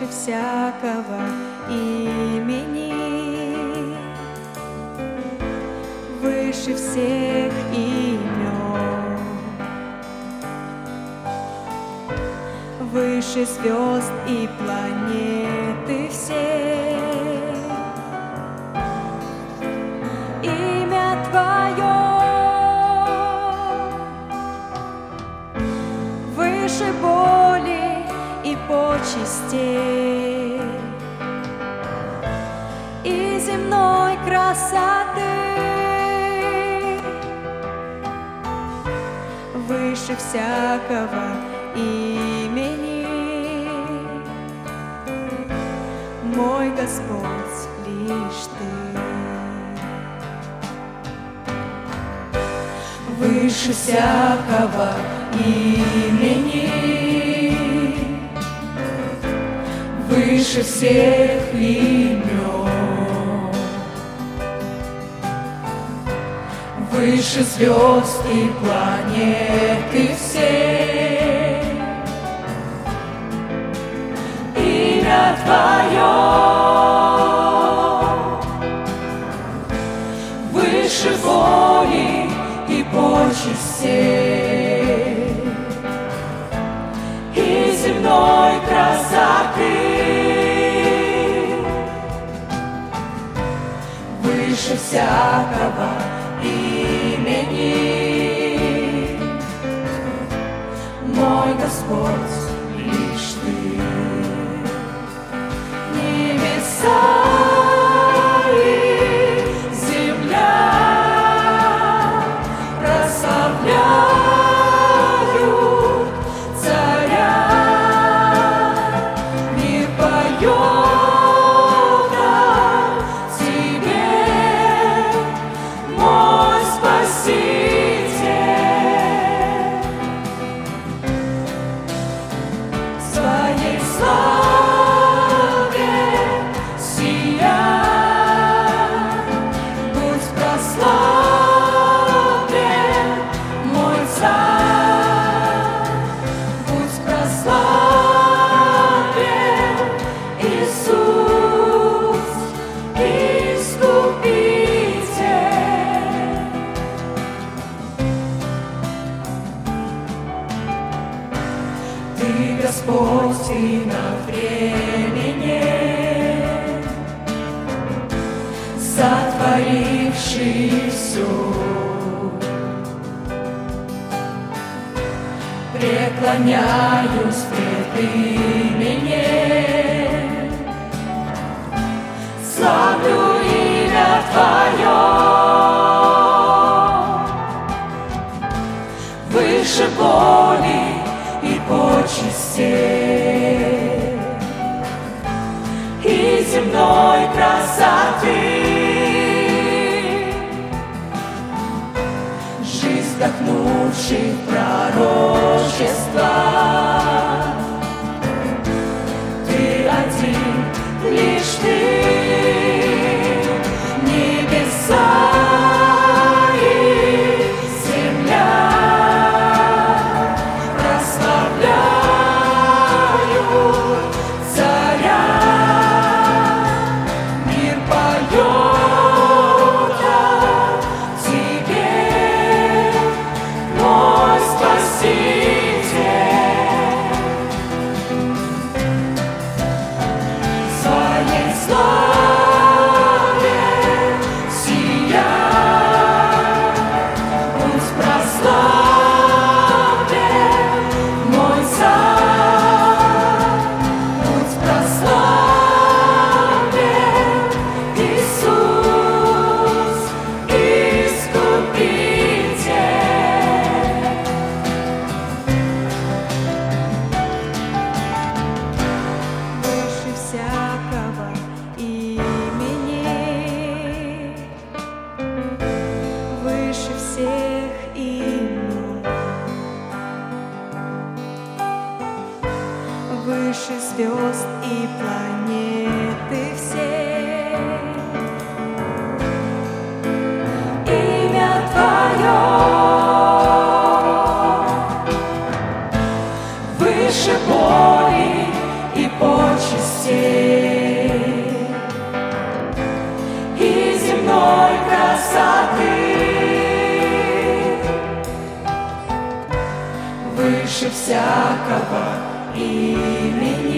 выше всякого имени, выше всех имен, выше звезд и планеты все. Имя Твое выше боли и почестей, и земной красоты, выше всякого имени, мой Господь лишь Ты. Выше всякого имени, выше всех имен, выше звезд и планеты все. Имя Твое выше воли и почестей, и земной красоты, выше всякого имени, мой Господь лишь Ты. Небеса и земля прославляют Царя, мир поет о Тебе, мой Спаситель. В Своей славе сияй, будь прославлен, мой Царь, будь прославлен, Иисус, Искупитель. Ты, Господь, Ты на времени, сотворивший все. Преклоняюсь пред именем, славлю имя Твое, выше боли и почестей, и земной красоты, жизнь вдохнувших пророчества. Ты один, лишь Ты. Небеса и земля прославляют Царя, мир поет о Тебе, мой Спаситель. неземной красоты. Выше всякого имени